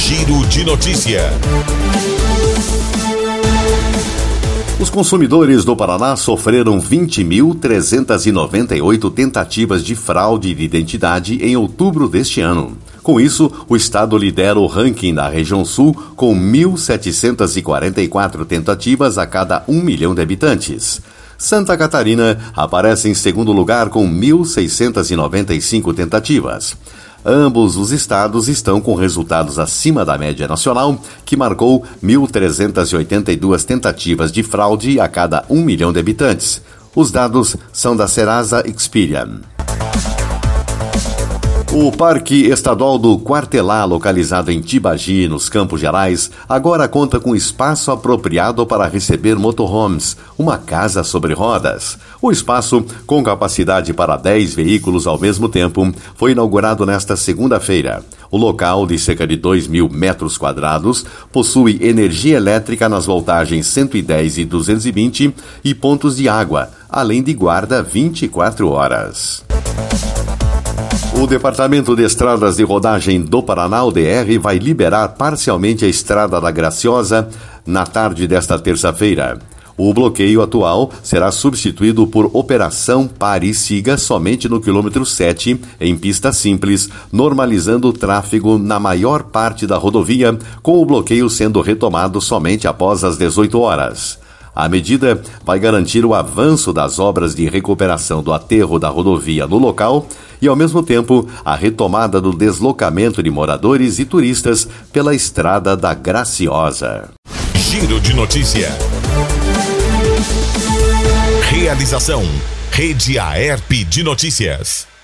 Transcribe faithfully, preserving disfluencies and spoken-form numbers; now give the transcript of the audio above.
Giro de Notícia. Os consumidores do Paraná sofreram vinte mil trezentas e noventa e oito tentativas de fraude de identidade em outubro deste ano. Com isso, o estado lidera o ranking da região sul com mil setecentas e quarenta e quatro tentativas a cada um milhão de habitantes. Santa Catarina aparece em segundo lugar com mil seiscentas e noventa e cinco tentativas. Ambos os estados estão com resultados acima da média nacional, que marcou mil trezentas e oitenta e duas tentativas de fraude a cada um milhão de habitantes. Os dados são da Serasa Experian. O Parque Estadual do Quartelá, localizado em Tibagi, nos Campos Gerais, agora conta com espaço apropriado para receber motorhomes, uma casa sobre rodas. O espaço, com capacidade para dez veículos ao mesmo tempo, foi inaugurado nesta segunda-feira. O local, de cerca de dois mil metros quadrados, possui energia elétrica nas voltagens cento e dez e duzentos e vinte e pontos de água, além de guarda vinte e quatro horas. O Departamento de Estradas de Rodagem do Paraná, o D R, vai liberar parcialmente a Estrada da Graciosa na tarde desta terça-feira. O bloqueio atual será substituído por Operação Pare e Siga somente no quilômetro sete, em pista simples, normalizando o tráfego na maior parte da rodovia, com o bloqueio sendo retomado somente após as dezoito horas. A medida vai garantir o avanço das obras de recuperação do aterro da rodovia no local e, ao mesmo tempo, a retomada do deslocamento de moradores e turistas pela Estrada da Graciosa. Giro de Notícia. Realização: Rede Aerp de Notícias.